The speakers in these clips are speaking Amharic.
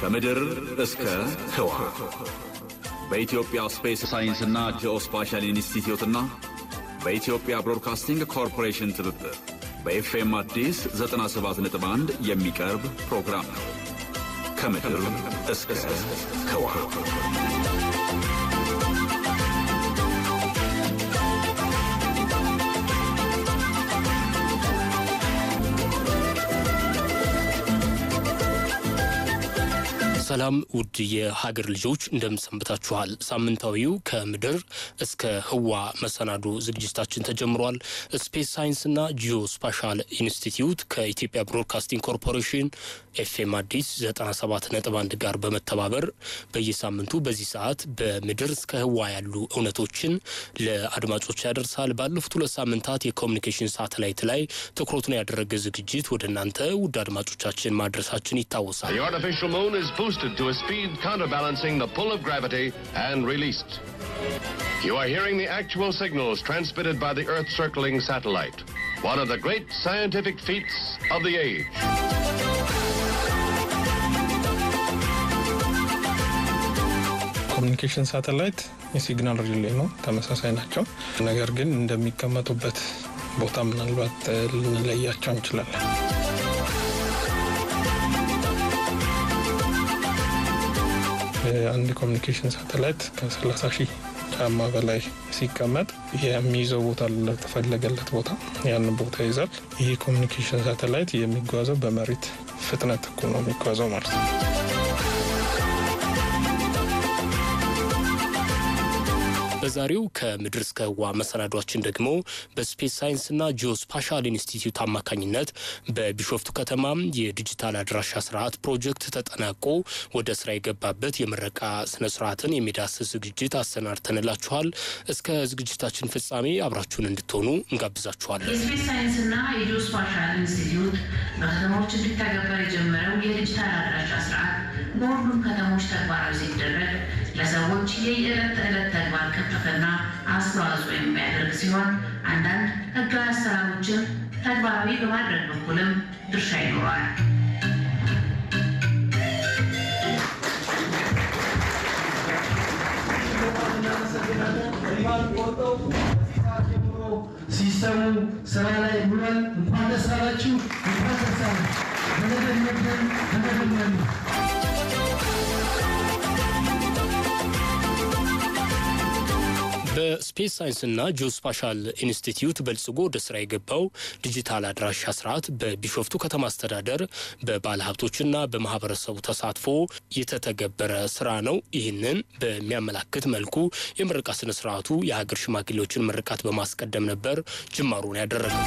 ከምድር እስከ ህዋ በኢትዮጵያ ስፔስ ሳይንስና ጂኦስፓሻል ኢንስቲትዩትና በኢትዮጵያ ብሮድካስቲንግ ኮርፖሬሽን ትብብር በኤፍኤም አዲስ 97.1 የሚቀርብ ፕሮግራም ነው። ከምድር እስከ ህዋ ሰላም ውድ የሀገር ልጆች እንደምሰንብታችኋል። ሳምንታዊው ከምድር እስከ ህዋ መሰናዶ ዝግጅታችን ተጀምሯል። ስፔስ ሳይንስና ጂኦስፓሻል ኢንስቲትዩት ከኢትዮጵያ ብሮድካስቲንግ ኮርፖሬሽን ኤፍኤም አዲስ 97.1 ጋር በመተባበር በየሳምንቱ በዚህ ሰዓት በምድር እስከ ህዋ ያሉ እውነቶችን ለአድማጮች ያደርሳል። ባለፉት 2 ሳምንታት የኮሙኒኬሽን ሳተላይት ላይ ትኩረቱን ያደረገ ዝግጅት ወደናንተ ውድ አድማጮቻችን ማድረሳችን ይታወሳል። The artificial moon is boosted to a speed counterbalancing the pull of gravity and released. You are hearing the actual signals transmitted by the Earth-circling satellite, one of the great scientific feats of the age. Communication satellite የሲግናል ሪሌ ነው፣ ተመሳሳይ ናቸው። ነገር ግን እንደሚቀመጡበት ቦታ ምናልባት ልንለያቸው እንችላለን። አንድ ኮሙኒኬሽን ሳተላይት ከ30,000 ጫማ በላይ ሲቀመጥ የሚይዘው ቦታ ለተፈለገለት ቦታ ያን ቦታ ይዛል። ይሄ ኮሙኒኬሽን ሳተላይት የሚጓዘው በመሬት ፍጥነት እኩል ነው የሚጓዘው ማለት ነው። በዛሬው ከምድር እስከ ህዋ መሰናዷችን ደግሞ በስፔስ ሳይንስና ጂኦስፓሻል ኢንስቲትዩት አማካኝነት በቢሾፍቱ ከተማ የዲጂታል አድራሻ ስርዓት ፕሮጀክት ተጠናቆ ወደ ስራ የገባበት የምረቃ ስነ ስርዓትን የሚዳስስ ዝግጅት አሰናድተንላችኋል። እስከ ዝግጅታችን ፍጻሜ አብራችሁን እንድትሆኑ እንጋብዛችኋለን። የስፔስ ሳይንስና ጂኦስፓሻል ኢንስቲትዩት በከተሞች እንዲተገበር የጀመረው የዲጂታል አድራሻ ስርዓት በሁሉም ከተሞች ተግባራዊ ሲደረግ ለሰዎች የየዕለት ተዕለት ተግባር ቅልጥፍና አስተዋጽኦ የሚያደርግ ሲሆን አንዳንድ ህጋዊ አሰራሮችን ተግባራዊ በማድረግ በኩልም ድርሻ ይኖራል። ሲስተሙ ስራ ላይ ብሏል። እንኳን ደስ አላችሁ፣ እንኳን ደስ አላችሁ። በስፔስ ሳይንስና ጂኦስፓሻል ኢንስቲትዩት በልጽጎ ወደ ስራ የገባው ዲጂታል አድራሻ ስርዓት በቢሾፍቱ ከተማ አስተዳደር በባለሀብቶችና በማህበረሰቡ ተሳትፎ የተተገበረ ስራ ነው። ይህንን በሚያመላክት መልኩ የምረቃ ስነ ስርዓቱ የሀገር ሽማግሌዎችን ምርቃት በማስቀደም ነበር ጅማሩን ያደረገው።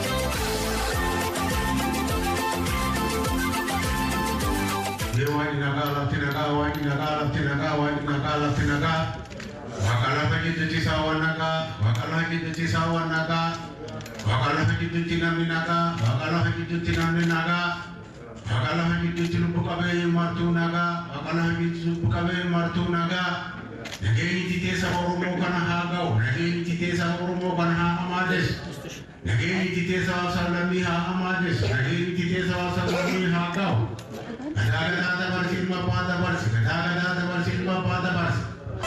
Wakala hajiti sawanaka, wakala hajiti sawanaka, wakala hajiti naminaga, wakala hajiti naminaga, wakala hajiti lupukabe martunaga, wakala hajiti lupukabe martunaga. Nagay tite sa orumo kana hagaw, nagay tite sa orumo kana hamades, nagay tite sa salami hamades, nagay tite sa salami hagaw. Kadagada barsil mapada barsil, kadagada barsil mapada barsil.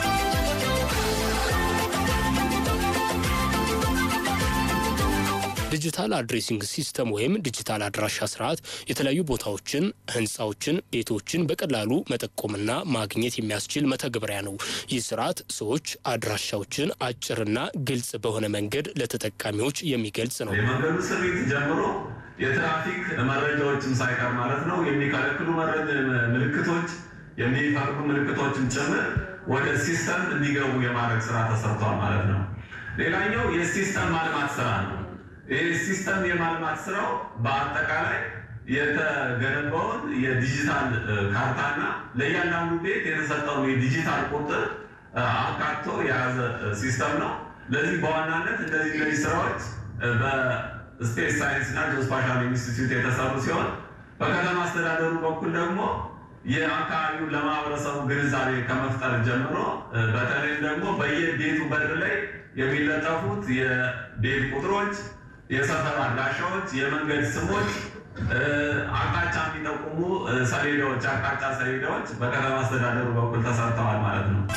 ዲጂታል አድሬሲንግ ሲስተም ወይም ዲጂታል አድራሻ ስርዓት የተለያዩ ቦታዎችን፣ ህንጻዎችን፣ ቤቶችን በቀላሉ መጠቆምና ማግኘት የሚያስችል መተግበሪያ ነው። ይህ ስርዓት ሰዎች አድራሻዎችን አጭርና ግልጽ በሆነ መንገድ ለተጠቃሚዎች የሚገልጽ ነው። የመንገዱ ስሪት ጀምሮ የትራፊክ መረጃዎችን ሳይቀር ማለት ነው የሚከለክሉ ምልክቶች የሚፈቅዱ ምልክቶችን ጭምር ወደ ሲስተም እንዲገቡ የማድረግ ስራ ተሰርቷል ማለት ነው። ሌላኛው የሲስተም ማልማት ስራ ነው። ይህ ሲስተም የማልማት ስራው በአጠቃላይ የተገነባውን የዲጂታል ካርታና ለእያንዳንዱ ቤት የተሰጠውን የዲጂታል ቁጥር አካቶ የያዘ ሲስተም ነው። ለዚህ በዋናነት እነዚህ ስራዎች በስፔስ ሳይንስና ጂኦስፓሻል ኢንስቲትዩት የተሰሩ ሲሆን በከተማ አስተዳደሩ በኩል ደግሞ የአካባቢውን ለማህበረሰቡ ግንዛቤ ከመፍጠር ጀምሮ በተለይ ደግሞ በየቤቱ በር ላይ የሚለጠፉት የቤት ቁጥሮች፣ የሰፈር አድራሻዎች፣ የመንገድ ስሞች አቅጣጫ የሚጠቁሙ ሰሌዳዎች አቅጣጫ ሰሌዳዎች በከተማ አስተዳደሩ በኩል ተሰርተዋል ማለት ነው።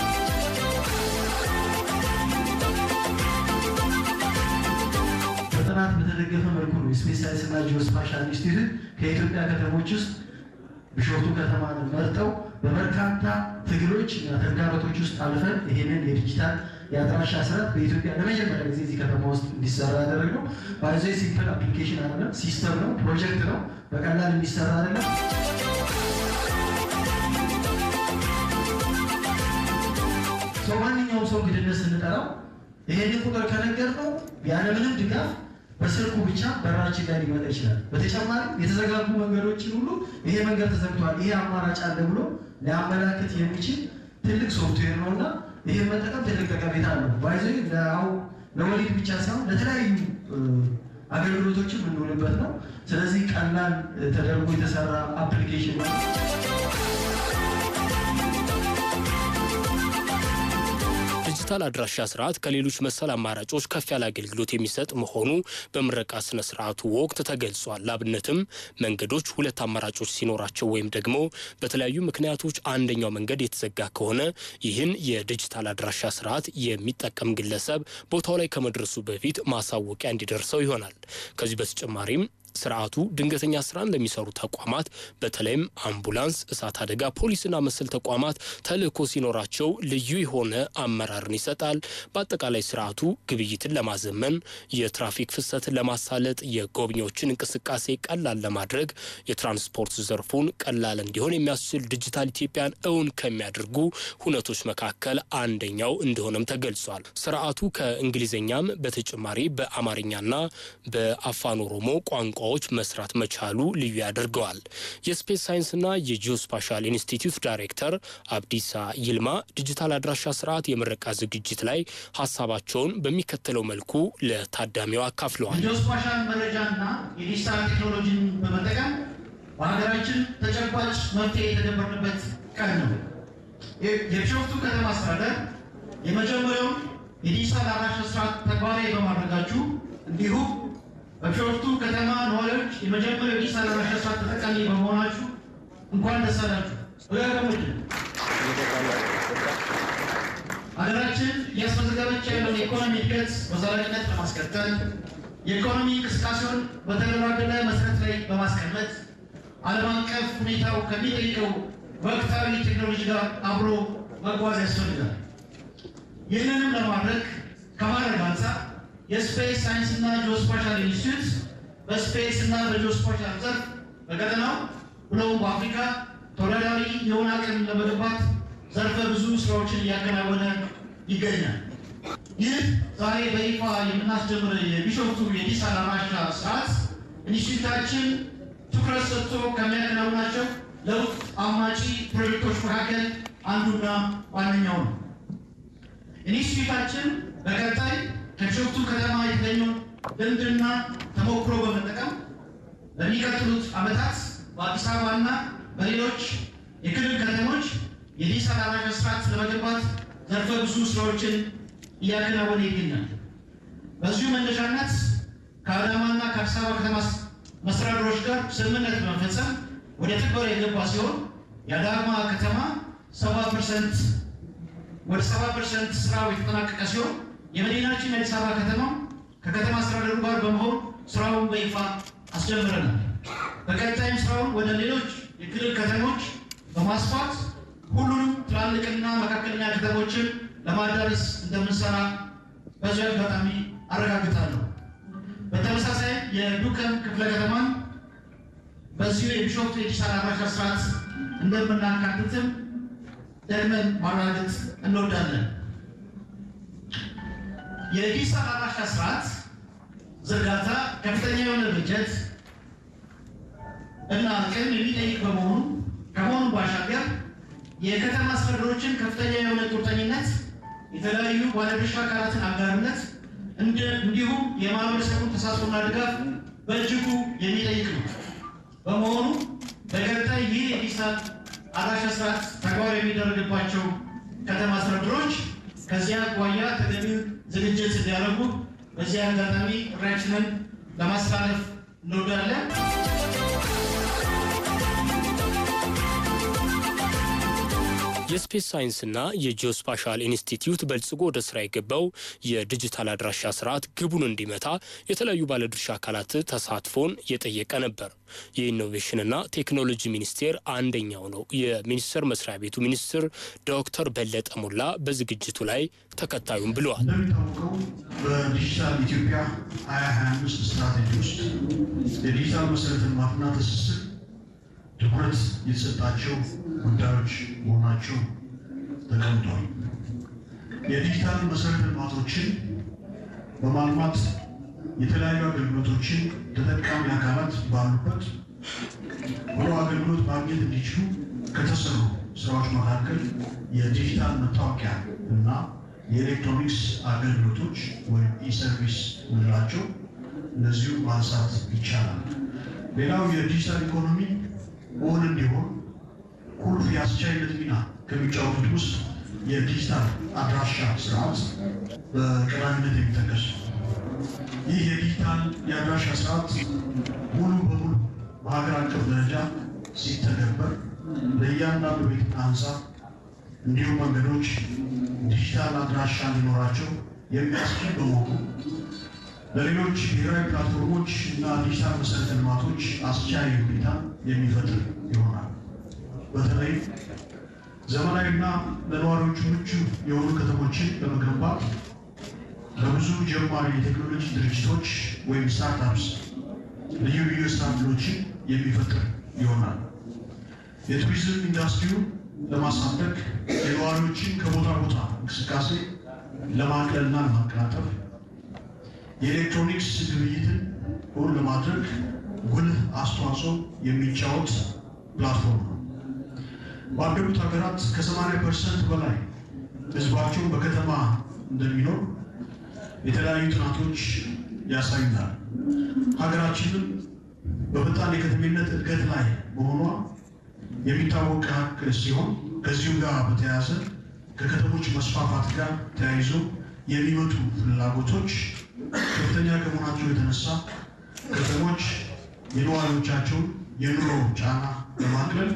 በጥናት በተደገፈ መልኩ ነው ስፔስ ሳይንስ እና ጂኦስፓሻል ኢንስቲትዩት ከኢትዮጵያ ከተሞች ውስጥ ቢሾፍቱ ከተማን መርጠው በበርካታ ትግሎች እና ተግዳሮቶች ውስጥ አልፈን ይሄንን የዲጂታል የአድራሻ ስርዓት በኢትዮጵያ ለመጀመሪያ ጊዜ እዚህ ከተማ ውስጥ እንዲሰራ ያደረገው ባይዘይ ሲምፕል አፕሊኬሽን አይደለም፣ ሲስተም ነው፣ ፕሮጀክት ነው፣ በቀላል የሚሰራ አይደለም። ማንኛውም ሰው እንግድነት ስንጠራው ይሄንን ቁጥር ከነገርነው ያለምንም ድጋፍ በስልኩ ብቻ በራችን ላይ ሊመጣ ይችላል። በተጨማሪም የተዘጋጉ መንገዶችን ሁሉ ይሄ መንገድ ተዘግቷል፣ ይሄ አማራጭ አለ ብሎ ሊያመላክት የሚችል ትልቅ ሶፍትዌር ነውና ይሄን መጠቀም ትልቅ ጠቀሜታ አለው። ባይዘይ ለወሊድ ብቻ ሳይሆን ለተለያዩ አገልግሎቶችም እንውልበት ነው። ስለዚህ ቀላል ተደርጎ የተሰራ አፕሊኬሽን ነው። ዲጂታል አድራሻ ስርዓት ከሌሎች መሰል አማራጮች ከፍ ያለ አገልግሎት የሚሰጥ መሆኑ በምረቃ ስነ ስርዓቱ ወቅት ተገልጿል። ላብነትም መንገዶች ሁለት አማራጮች ሲኖራቸው ወይም ደግሞ በተለያዩ ምክንያቶች አንደኛው መንገድ የተዘጋ ከሆነ ይህን የዲጂታል አድራሻ ስርዓት የሚጠቀም ግለሰብ ቦታው ላይ ከመድረሱ በፊት ማሳወቂያ እንዲደርሰው ይሆናል። ከዚህ በተጨማሪም ስርዓቱ ድንገተኛ ስራን ለሚሰሩ ተቋማት በተለይም አምቡላንስ፣ እሳት አደጋ፣ ፖሊስና መሰል ተቋማት ተልእኮ ሲኖራቸው ልዩ የሆነ አመራርን ይሰጣል። በአጠቃላይ ስርዓቱ ግብይትን ለማዘመን፣ የትራፊክ ፍሰትን ለማሳለጥ፣ የጎብኚዎችን እንቅስቃሴ ቀላል ለማድረግ፣ የትራንስፖርት ዘርፉን ቀላል እንዲሆን የሚያስችል ዲጂታል ኢትዮጵያን እውን ከሚያደርጉ ሁነቶች መካከል አንደኛው እንደሆነም ተገልጿል። ስርዓቱ ከእንግሊዝኛም በተጨማሪ በአማርኛና በአፋን ኦሮሞ ቋንቋ መስራት መቻሉ ልዩ ያደርገዋል። የስፔስ ሳይንስና የጂኦስፓሻል ኢንስቲትዩት ዳይሬክተር አብዲሳ ይልማ ዲጂታል አድራሻ ስርዓት የምረቃ ዝግጅት ላይ ሀሳባቸውን በሚከተለው መልኩ ለታዳሚው አካፍለዋል። ጂኦስፓሻል መረጃና የዲጂታል ቴክኖሎጂን በመጠቀም በሀገራችን ተጨባጭ መፍትሄ የተደበረበት ቀን ነው። የቢሾፍቱ ከተማ አስተዳደር የመጀመሪያውን የዲጂታል አድራሻ ስርዓት ተግባራዊ በማድረጋችሁ እንዲሁም በቢሾፍቱ ከተማ ነዋሪዎች የመጀመሪያው የዲጂታል አድራሻ ስርዓት ተጠቃሚ በመሆናችሁ እንኳን ደስ አላችሁ። ሀገራችን እያስመዘገበች ያለውን የኢኮኖሚ እድገት በዘላቂነት ለማስቀጠል የኢኮኖሚ እንቅስቃሴውን በተደላደለ መሰረት ላይ በማስቀመጥ ዓለም አቀፍ ሁኔታው ከሚጠይቀው ወቅታዊ ቴክኖሎጂ ጋር አብሮ መጓዝ ያስፈልጋል። ይህንንም ለማድረግ ከማድረግ አንጻር የስፔስ ሳይንስ እና ጂኦስፓሻል ኢንስቲትዩት በስፔስ እና በጂኦስፓሻል ዘርፍ በቀጠናው ብሎም በአፍሪካ ተወዳዳሪ የሆነ አቅም ለመገንባት ዘርፈ ብዙ ስራዎችን እያከናወነ ይገኛል። ይህ ዛሬ በይፋ የምናስጀምር የቢሾፍቱ የዲጂታል አድራሻ ስርዓት ኢንስቲትዩታችን ትኩረት ሰጥቶ ከሚያከናውናቸው ለውጥ አማጪ ፕሮጀክቶች መካከል አንዱና ዋነኛው ነው። ኢንስቲትዩታችን በቀጣይ ከቢሾፍቱ ከተማ የተገኘውን ልምድና ተሞክሮ በመጠቀም በሚቀጥሉት ዓመታት በአዲስ አበባና በሌሎች የክልል ከተሞች የዲጂታል አድራሻ ስርዓት ለመገንባት ዘርፈ ብዙ ስራዎችን እያከናወነ ይገኛል። በዚሁ መነሻነት ከአዳማና ከአዲስ አበባ ከተማ መስተዳድሮች ጋር ስምምነት በመፈጸም ወደ ትግበራ የገባ ሲሆን የአዳማ ከተማ 70% ወደ 70% ስራው የተጠናቀቀ ሲሆን የመዲናችን አዲስ አበባ ከተማ ከከተማ አስተዳደሩ ጋር በመሆን ስራውን በይፋ አስጀምረናል። በቀጣይም ስራውን ወደ ሌሎች የክልል ከተሞች በማስፋት ሁሉንም ትላልቅና መካከለኛ ከተሞችን ለማዳረስ እንደምንሰራ በዚህ አጋጣሚ አረጋግጣለሁ። በተመሳሳይ የዱከም ክፍለ ከተማን በዚሁ የቢሾፍቱ የዲጂታል አድራሻ ስርዓት እንደምናካትትም ደግመን ማረጋገጥ እንወዳለን። የዲጂታል አድራሻ ስርዓት ዝርጋታ ከፍተኛ የሆነ በጀት እና አቅም የሚጠይቅ ከመሆኑ ባሻገር የከተማ አስተዳደሮችን ከፍተኛ የሆነ ቁርጠኝነት፣ የተለያዩ ባለድርሻ አካላትን አጋርነት እንዲሁም የማህበረሰቡን ተሳትፎና ድጋፍ በእጅጉ የሚጠይቅ ነው። በመሆኑ በቀጣይ ይህ የዲጂታል አድራሻ ስርዓት ተግባራዊ የሚደረግባቸው ከተማ አስተዳደሮች ከዚያ አኳያ ተገቢው ዝግጅት እንዲያደርጉ በዚህ አጋጣሚ ጥሪያችንን ለማስተላለፍ እንወዳለን። የስፔስ ሳይንስና የጂኦስፓሻል ኢንስቲትዩት በልጽጎ ወደ ስራ የገባው የዲጂታል አድራሻ ስርዓት ግቡን እንዲመታ የተለያዩ ባለድርሻ አካላት ተሳትፎን የጠየቀ ነበር። የኢኖቬሽንና ቴክኖሎጂ ሚኒስቴር አንደኛው ነው። የሚኒስቴር መስሪያ ቤቱ ሚኒስትር ዶክተር በለጠ ሞላ በዝግጅቱ ላይ ተከታዩን ብለዋል። እንደሚታወቀው በዲጂታል ኢትዮጵያ 2025 ስትራቴጂ ውስጥ የዲጂታል መሰረተ ልማትና ትስስር ትኩረት የተሰጣቸው ጉዳዮች መሆናቸው ተቀምጧል። የዲጂታል መሰረተ ልማቶችን በማልማት የተለያዩ አገልግሎቶችን ተጠቃሚ አካላት ባሉበት ሆኖ አገልግሎት ማግኘት እንዲችሉ ከተሰሩ ስራዎች መካከል የዲጂታል መታወቂያ እና የኤሌክትሮኒክስ አገልግሎቶች ወይም ኢሰርቪስ ምንላቸው እነዚሁ ማንሳት ይቻላል። ሌላው የዲጂታል ኢኮኖሚ እውን እንዲሆን ቁልፍ የአስቻይነት ሚና ከሚጫወቱት ውስጥ የዲጂታል አድራሻ ስርዓት በቀዳሚነት የሚጠቀስ። ይህ የዲጂታል የአድራሻ ስርዓት ሙሉ በሙሉ በሀገር አቀፍ ደረጃ ሲተገበር ለእያንዳንዱ ቤትና ህንፃ እንዲሁም መንገዶች ዲጂታል አድራሻ እንዲኖራቸው የሚያስችል በመሆኑ ለሌሎች ብሔራዊ ፕላትፎርሞች እና ዲጂታል መሰረተ ልማቶች አስቻይ ሁኔታ የሚፈጥር ይሆናል። በተለይ ዘመናዊና ለነዋሪዎቹ ምቹ የሆኑ ከተሞችን ለመገንባት ለብዙ ጀማሪ የቴክኖሎጂ ድርጅቶች ወይም ስታርታፕስ ልዩ ልዩ ስራ ዕድሎችን የሚፈጥር ይሆናል። የቱሪዝም ኢንዱስትሪውን ለማሳደግ የነዋሪዎችን ከቦታ ቦታ እንቅስቃሴ ለማቅለልና ለማቀላጠፍ የኤሌክትሮኒክስ ግብይትን እውን ለማድረግ ጉልህ አስተዋጽኦ የሚጫወት ፕላትፎርም ነው። ባደጉት ሀገራት ከ80% በላይ ህዝባቸው በከተማ እንደሚኖር የተለያዩ ጥናቶች ያሳዩናል። ሀገራችንም በፈጣን የከተሜነት እድገት ላይ መሆኗ የሚታወቅ ሀቅ ሲሆን ከዚሁ ጋር በተያያዘ ከከተሞች መስፋፋት ጋር ተያይዞ የሚመጡ ፍላጎቶች ከፍተኛ ከመሆናቸው የተነሳ ከተሞች የነዋሪዎቻቸውን የኑሮ ጫና ለማቅለል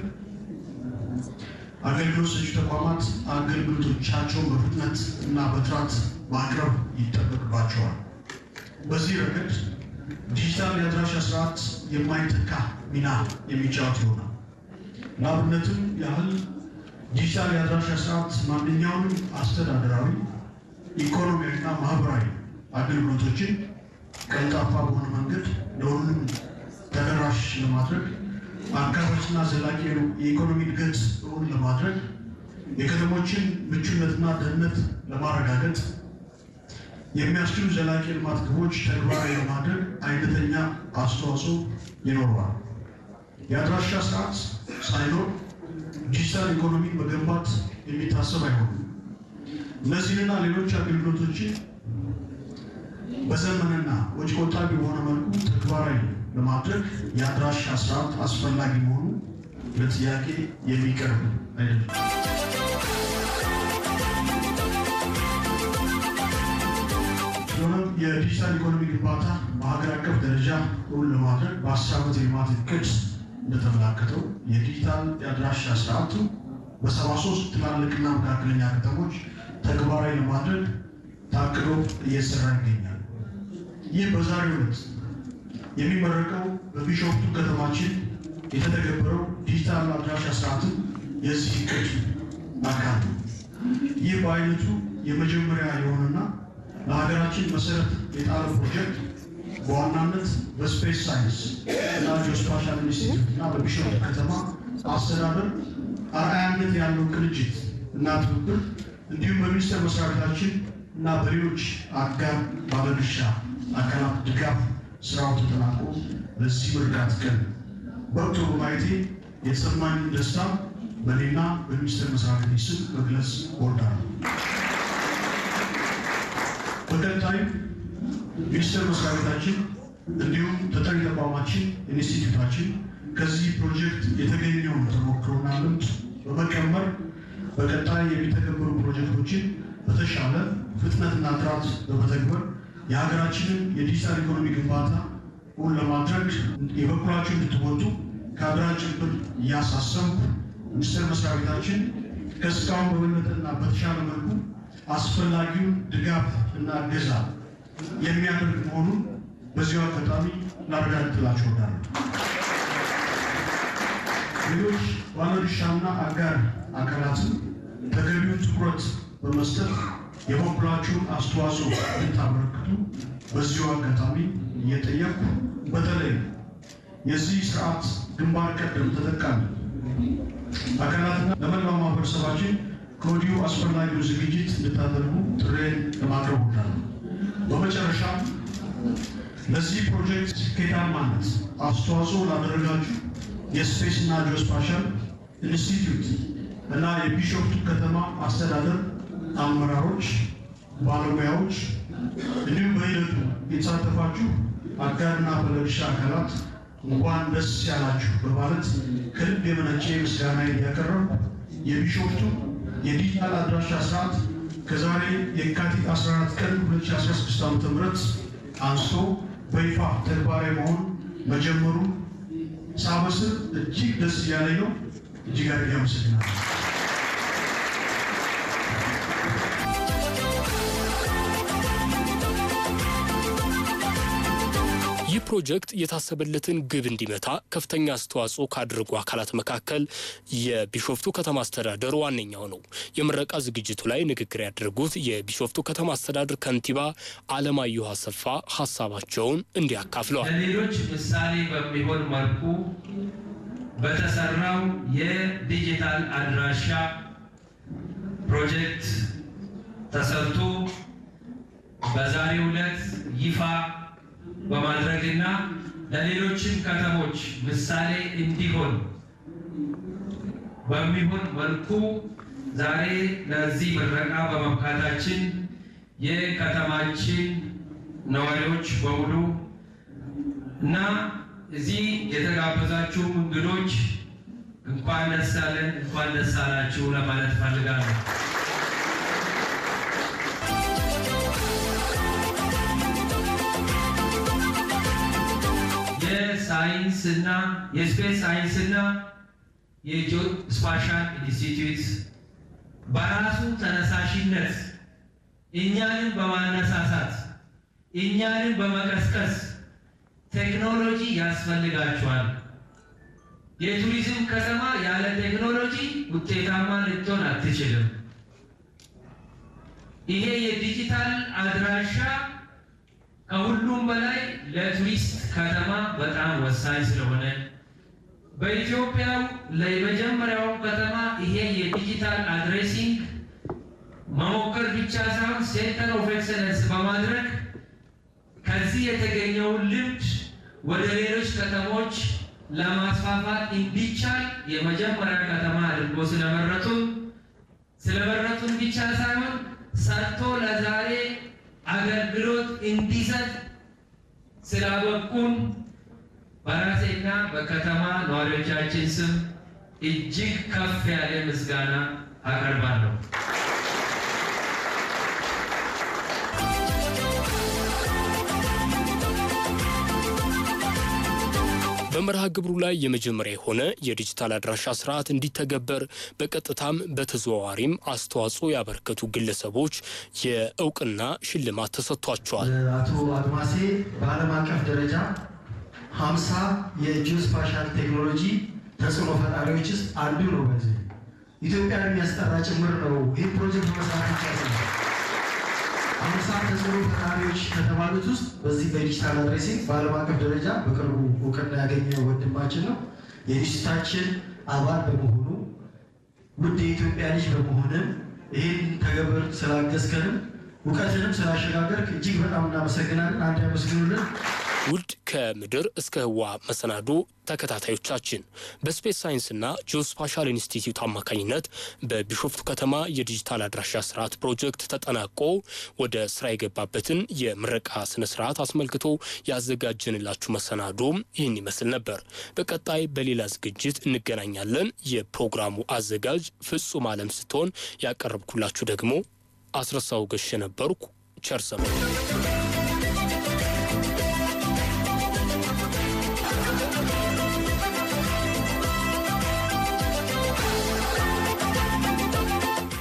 አገልግሎት ሰጪ ተቋማት አገልግሎቶቻቸውን በፍጥነት እና በጥራት ማቅረብ ይጠበቅባቸዋል። በዚህ ረገድ ዲጂታል የአድራሻ ስርዓት የማይተካ ሚና የሚጫወት ይሆናል። ለአብነትም ያህል ዲጂታል የአድራሻ ስርዓት ማንኛውንም አስተዳደራዊ፣ ኢኮኖሚያዊና ማህበራዊ አገልግሎቶችን ቀልጣፋ በሆነ መንገድ ለሁሉም ተደራሽ ለማድረግ አካባቢና ዘላቂ የኢኮኖሚ እድገት እውን ለማድረግ የከተሞችን ምቹነትና ደህንነት ለማረጋገጥ የሚያስችሉ ዘላቂ ልማት ግቦች ተግባራዊ ለማድረግ አይነተኛ አስተዋጽኦ ይኖረዋል። የአድራሻ ስርዓት ሳይኖር ዲጂታል ኢኮኖሚ መገንባት የሚታሰብ አይሆንም። እነዚህንና ሌሎች አገልግሎቶችን በዘመንና ወጪ ቆጣቢ በሆነ መልኩ ተግባራዊ ለማድረግ የአድራሻ ስርዓት አስፈላጊ መሆኑ ለጥያቄ የሚቀርብ አይደለም። ስለሆነም የዲጂታል ኢኮኖሚ ግንባታ በሀገር አቀፍ ደረጃ እውን ለማድረግ በ10 ዓመት የልማት እቅድ እንደተመላከተው የዲጂታል የአድራሻ ስርዓቱ በ73 ትላልቅና መካከለኛ ከተሞች ተግባራዊ ለማድረግ ታቅዶ እየሰራ ይገኛል። ይህ በዛሬው ዕለት የሚመረቀው በቢሾፍቱ ከተማችን የተተገበረው ዲጂታል አድራሻ ስርዓት የዚህ እቅድ አካል ነው። ይህ በአይነቱ የመጀመሪያ የሆነና ለሀገራችን መሰረት የጣለ ፕሮጀክት በዋናነት በስፔስ ሳይንስ እና ጂኦስፓሻል ኢንስቲትዩት እና በቢሾፍቱ ከተማ አስተዳደር አርአያነት ያለው ቅንጅት እና ትብብር እንዲሁም በሚኒስቴር መስሪያ ቤታችን እና በሌሎች አጋር ባለድርሻ አካላት ድጋፍ ስራው ተጠናቆ በዚህ ምርቃት ቀን በቅቶ በማየቴ የተሰማኝ ደስታ በእኔና በሚኒስቴር መስሪያ ቤት ስም መግለጽ እወዳለሁ። በቀጣይ ሚኒስቴር መስሪያ ቤታችን እንዲሁም ተጠሪ ተቋማችን ኢንስቲትዩታችን ከዚህ ፕሮጀክት የተገኘውን ተሞክሮና ልምድ በመቀመር በቀጣይ የሚተገበሩ ፕሮጀክቶችን በተሻለ ፍጥነትና ጥራት በመተግበር የሀገራችንን የዲጂታል ኢኮኖሚ ግንባታ ለማድረግ የበኩላችሁን እንድትወጡ ከአደራችን እያሳሰብኩ ሚኒስቴር መስሪያ ቤታችን ከእስካሁን በበለጠና በተሻለ መልኩ አስፈላጊውን ድጋፍ እና እገዛ የሚያደርግ መሆኑን በዚሁ አጋጣሚ ላረጋግጥላችሁ እወዳለሁ። ሌሎች ባለድርሻና አጋር አካላትን ተገቢውን ትኩረት በመስጠት የበኩላችሁን አስተዋጽኦ እንድታበረክቱ በዚሁ አጋጣሚ እየጠየቁ በተለይ የዚህ ስርዓት ግንባር ቀደም ተጠቃሚ አካላትና ለመላው ማህበረሰባችን ከወዲሁ አስፈላጊውን ዝግጅት እንድታደርጉ ጥሬን ለማቅረብ እወዳለሁ። በመጨረሻ ለዚህ ፕሮጀክት ስኬታማነት አስተዋጽኦ ላደረጋችሁ የስፔስ እና ጂኦስፓሻል ኢንስቲትዩት እና የቢሾፍቱ ከተማ አስተዳደር አመራሮች፣ ባለሙያዎች እንዲሁም በሂደቱ የተሳተፋችሁ አጋርና ባለድርሻ አካላት እንኳን ደስ ያላችሁ በማለት ከልብ የመነጨ ምስጋና እያቀረብኩ የቢሾፍቱ የዲጂታል አድራሻ ስርዓት ከዛሬ የካቲት 14 ቀን 2016 ዓ.ም አንስቶ በይፋ ተግባራዊ መሆን መጀመሩ ሳበስር እጅግ ደስ ያለኝ ነው። እጅግ አድርጌ አመሰግናለሁ። ይህ ፕሮጀክት የታሰበለትን ግብ እንዲመታ ከፍተኛ አስተዋጽኦ ካደረጉ አካላት መካከል የቢሾፍቱ ከተማ አስተዳደር ዋነኛው ነው። የምረቃ ዝግጅቱ ላይ ንግግር ያደረጉት የቢሾፍቱ ከተማ አስተዳደር ከንቲባ አለማየሁ አሰፋ ሀሳባቸውን እንዲያካፍለዋል። ለሌሎች ምሳሌ በሚሆን መልኩ በተሰራው የዲጂታል አድራሻ ፕሮጀክት ተሰርቶ በዛሬው ዕለት ይፋ በማድረግና ለሌሎችም ከተሞች ምሳሌ እንዲሆን በሚሆን መልኩ ዛሬ ለዚህ ምረቃ በመብቃታችን የከተማችን ነዋሪዎች በሙሉ እና እዚህ የተጋበዛችሁ እንግዶች እንኳን ደስ አለን፣ እንኳን ደስ አላችሁ ለማለት ፈልጋለሁ። የሳይንስና የስፔስ ሳይንስና የጂኦስፓሻል ኢንስቲትዩት በራሱ ተነሳሽነት እኛንን በማነሳሳት እኛንን በመቀስቀስ ቴክኖሎጂ ያስፈልጋቸዋል፣ የቱሪዝም ከተማ ያለ ቴክኖሎጂ ውጤታማ ልትሆን አትችልም፣ ይሄ የዲጂታል አድራሻ ከሁሉም በላይ ለቱሪስት ከተማ በጣም ወሳኝ ስለሆነ በኢትዮጵያ ለመጀመሪያው ከተማ ይሄ የዲጂታል አድሬሲንግ መሞከር ብቻ ሳይሆን ሴንተር ኦፍ ኤክሰለንስ በማድረግ ከዚህ የተገኘውን ልምድ ወደ ሌሎች ከተሞች ለማስፋፋት እንዲቻል የመጀመሪያ ከተማ አድርጎ ስለመረጡን ብቻ ሳይሆን ሰርቶ ለዛሬ አገልግሎት እንዲሰጥ ስላበቁን በራሴና በከተማ ነዋሪዎቻችን ስም እጅግ ከፍ ያለ ምስጋና አቀርባለሁ። በመርሃ ግብሩ ላይ የመጀመሪያ የሆነ የዲጂታል አድራሻ ስርዓት እንዲተገበር በቀጥታም በተዘዋዋሪም አስተዋጽኦ ያበረከቱ ግለሰቦች የእውቅና ሽልማት ተሰጥቷቸዋል። አቶ አድማሴ በዓለም አቀፍ ደረጃ 50 የጂኦስፓሻል ቴክኖሎጂ ተጽዕኖ ፈጣሪዎች ውስጥ አንዱ ነው። በዚህ ኢትዮጵያን የሚያስጠራ ጭምር ነው። ይህ ፕሮጀክት መስራት ይቻላል። 50 ተጽዕኖ ፈጣሪዎች ከተባሉት ውስጥ በዚህ በዲጂታል አድሬሲንግ በዓለም አቀፍ ደረጃ በቅርቡ እውቅና ያገኘ ወንድማችን ነው። የድርጅታችን አባል በመሆኑ ውድ የኢትዮጵያ ልጅ በመሆንም ይህን ተገብር ስላገዝከንም እውቀትንም ስላሸጋገርክ እጅግ በጣም እናመሰግናለን። አንድ ያመስግኑልን። ውድ ከምድር እስከ ህዋ መሰናዶ ተከታታዮቻችን በስፔስ ሳይንስና ጂኦስፓሻል ኢንስቲትዩት አማካኝነት በቢሾፍቱ ከተማ የዲጂታል አድራሻ ስርዓት ፕሮጀክት ተጠናቆ ወደ ስራ የገባበትን የምረቃ ስነ ስርዓት አስመልክቶ ያዘጋጀንላችሁ መሰናዶ ይህን ይመስል ነበር። በቀጣይ በሌላ ዝግጅት እንገናኛለን። የፕሮግራሙ አዘጋጅ ፍጹም ዓለም ስትሆን ያቀረብኩላችሁ ደግሞ አስረሳው ገሽ ነበርኩ። ቸር ሰንብቱ።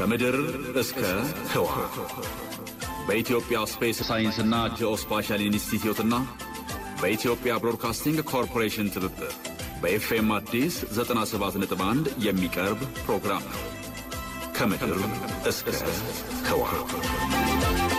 ከምድር እስከ ህዋ በኢትዮጵያ ስፔስ ሳይንስና ጂኦስፓሻል ኢንስቲትዩትና በኢትዮጵያ ብሮድካስቲንግ ኮርፖሬሽን ትብብር በኤፍኤም አዲስ 97.1 የሚቀርብ ፕሮግራም ነው። ከምድር እስከ ህዋ